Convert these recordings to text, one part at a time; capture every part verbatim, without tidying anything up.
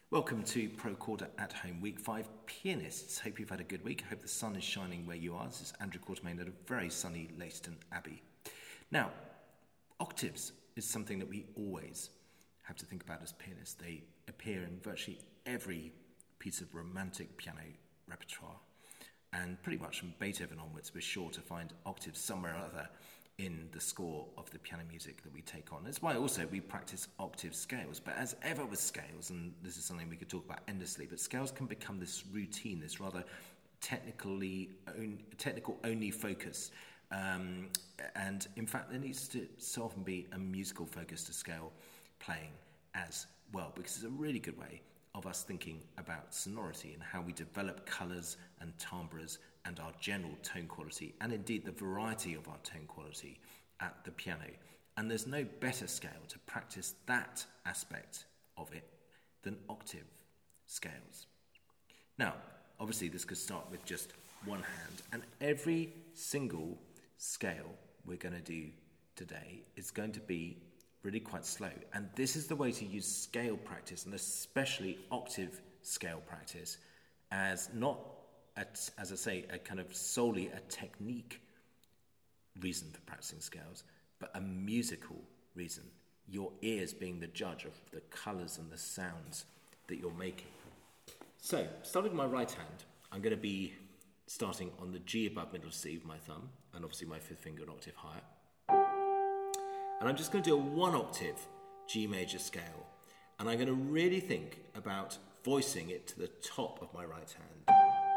Welcome to Pro Chorda at Home, Week five Pianists. Hope you've had a good week. Hope the sun is shining where you are. This is Andrew Quartermain at a very sunny Leiston Abbey. Now, octaves is something that we always have to think about as pianists. They appear in virtually every piece of romantic piano repertoire. And pretty much from Beethoven onwards, we're sure to find octaves somewhere or other in the score of the piano music that we take on. That's why also we practice octave scales. But as ever with scales, and this is something we could talk about endlessly, but scales can become this routine, this rather technically own, technical only focus. Um, and in fact, there needs to so often be a musical focus to scale playing as well, because it's a really good way of us thinking about sonority and how we develop colours and timbres and our general tone quality, and indeed the variety of our tone quality at the piano. And there's no better scale to practice that aspect of it than octave scales. Now, obviously this could start with just one hand, and every single scale we're going to do today is going to be really quite slow. And this is the way to use scale practice, and especially octave scale practice, as not, at, as I say, a kind of solely a technique reason for practicing scales, but a musical reason. Your ears being the judge of the colours and the sounds that you're making. So, starting with my right hand, I'm going to be starting on the G above middle C with my thumb, and obviously my fifth finger an octave higher. And I'm just going to do a one octave G major scale. And I'm going to really think about voicing it to the top of my right hand.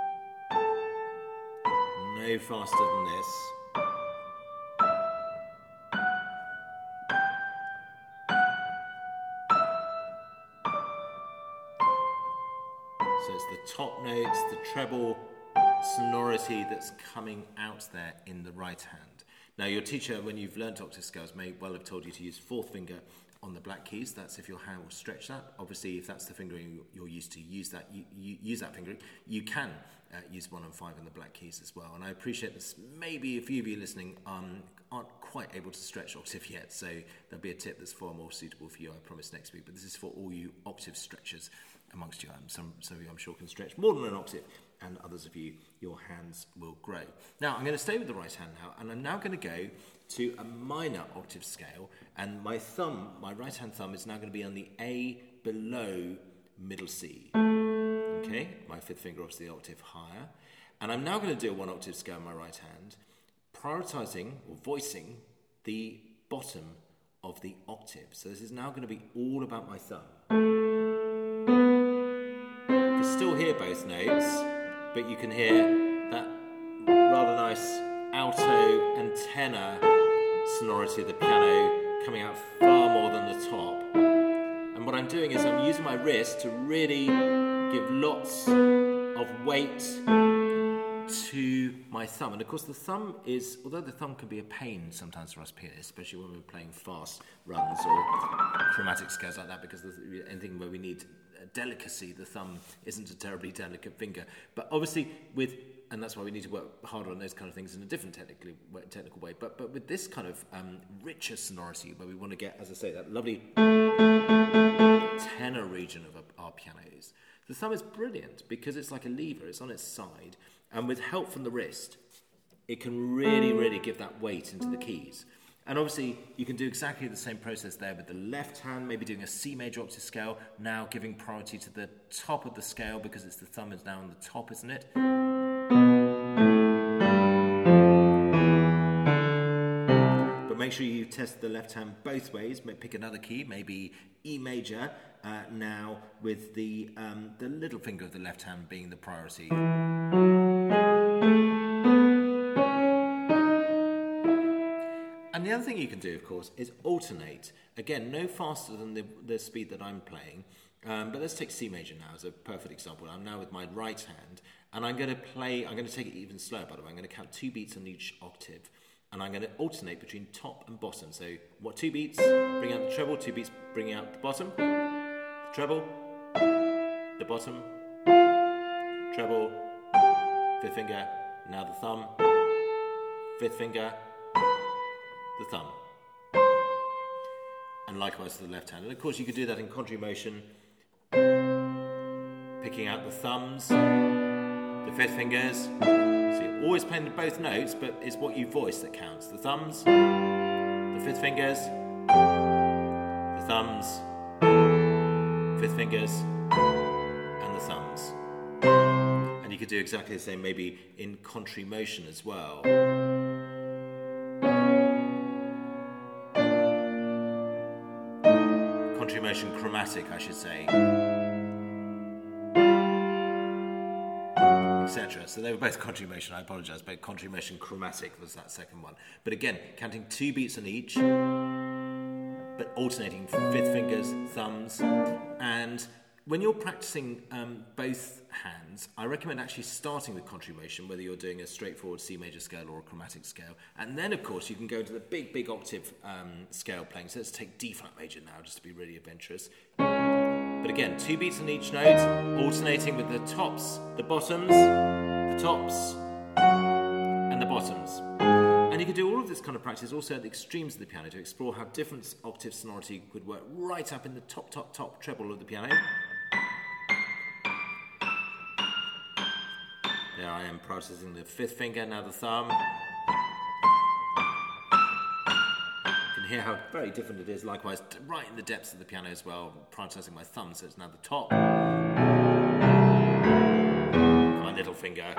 No faster than this. So it's the top notes, the treble sonority that's coming out there in the right hand. Now, your teacher, when you've learnt octave scales, may well have told you to use fourth finger on the black keys. That's if your hand will stretch that. Obviously, if that's the fingering you're used to, use that. You, you use that fingering. You can uh, use one and five on the black keys as well. And I appreciate this. Maybe a few of you listening um, aren't quite able to stretch octave yet, so there'll be a tip that's far more suitable for you, I promise, next week. But this is for all you octave stretchers amongst you. Um, some, some of you, I'm sure, can stretch more than an octave, and others of you, your hands will grow. Now, I'm going to stay with the right hand now, and I'm now going to go to a minor octave scale, and my thumb, my right hand thumb, is now going to be on the A below middle C. Okay, my fifth finger obviously the octave higher, and I'm now going to do a one octave scale in my right hand, prioritizing or voicing the bottom of the octave. So this is now going to be all about my thumb. You can still hear both notes, but you can hear that rather nice alto and tenor sonority of the piano coming out far more than the top. And what I'm doing is I'm using my wrist to really give lots of weight to my thumb. And of course the thumb is, although the thumb can be a pain sometimes for us pianists, especially when we're playing fast runs or chromatic scales like that, because there's anything where we need delicacy, the thumb isn't a terribly delicate finger. But obviously with, and that's why we need to work harder on those kind of things in a different technically technical way, but but with this kind of um, richer sonority where we want to get, as I say, that lovely tenor region of our pianos, the thumb is brilliant because it's like a lever, it's on its side, and with help from the wrist, it can really, really give that weight into the keys. And obviously, you can do exactly the same process there with the left hand, maybe doing a C major octave scale, now giving priority to the top of the scale because it's the thumb is now on the top, isn't it? But make sure you test the left hand both ways. Pick another key, maybe E major, uh, now with the, um, the little finger of the left hand being the priority. And the other thing you can do, of course, is alternate. Again, no faster than the, the speed that I'm playing. Um, but let's take C major now as a perfect example. I'm now with my right hand, and I'm going to play, I'm going to take it even slower, by the way. I'm going to count two beats on each octave, and I'm going to alternate between top and bottom. So, what two beats, bring out the treble, two beats, bring out the bottom, the treble, the bottom, treble, fifth finger, now the thumb, fifth finger, the thumb. And likewise to the left hand. And of course you could do that in contrary motion. picking out the thumbs, the fifth fingers. So you're always playing both notes, but it's what you voice that counts. The thumbs, the fifth fingers, the thumbs, fifth fingers, and the thumbs. And you could do exactly the same maybe in contrary motion as well. Contrary motion chromatic, I should say. Etc. So they were both contrary motion, I apologise, but contrary motion chromatic was that second one. But again, counting two beats on each, but alternating fifth fingers, thumbs, and when you're practicing um, both hands, I recommend actually starting with contrary motion, whether you're doing a straightforward C major scale or a chromatic scale. And then, of course, you can go into the big, big octave um, scale playing. So let's take D flat major now, just to be really adventurous. But again, two beats on each note, alternating with the tops, the bottoms, the tops, and the bottoms. And you can do all of this kind of practice also at the extremes of the piano to explore how different octave sonority could work right up in the top, top, top treble of the piano. There I am processing the fifth finger, now the thumb. You can hear how very different it is, likewise, right in the depths of the piano as well, prioritizing my thumb, so it's now the top. My little finger.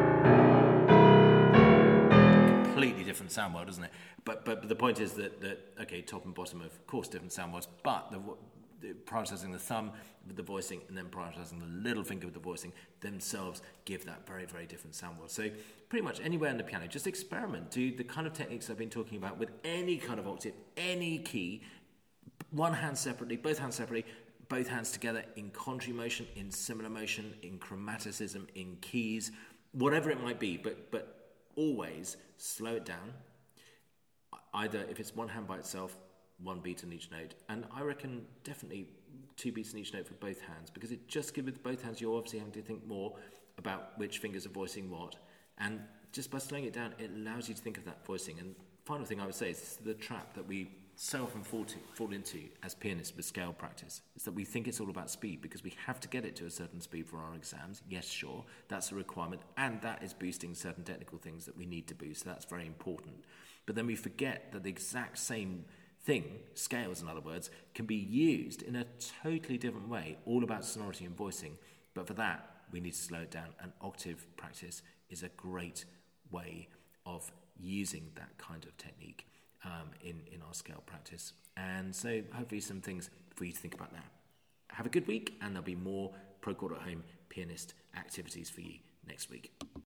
Completely different sound world, isn't it? But, but but the point is that, that okay, top and bottom, of course, different sound worlds, but the, the, prioritizing the thumb with the voicing and then prioritizing the little finger with the voicing themselves give that very, very different sound world. So pretty much anywhere on the piano, just experiment. Do the kind of techniques I've been talking about with any kind of octave, any key, one hand separately, both hands separately, both hands together in contrary motion, in similar motion, in chromaticism, in keys, whatever it might be, but but always slow it down. Either if it's one hand by itself, one beat on each note, and I reckon definitely two beats on each note for both hands, because it just gives with both hands, you're obviously having to think more about which fingers are voicing what, and just by slowing it down, it allows you to think of that voicing. And final thing I would say is the trap that we so often fall, to, fall into as pianists with scale practice is that we think it's all about speed because we have to get it to a certain speed for our exams. Yes, sure, that's a requirement, and that is boosting certain technical things that we need to boost, so that's very important. But then we forget that the exact same thing, scales in other words, can be used in a totally different way, all about sonority and voicing. But for that, we need to slow it down, and octave practice is a great way of using that kind of technique um, in, in our scale practice. And so hopefully some things for you to think about that. Have a good week, and there'll be more Pro Chord at Home pianist activities for you next week.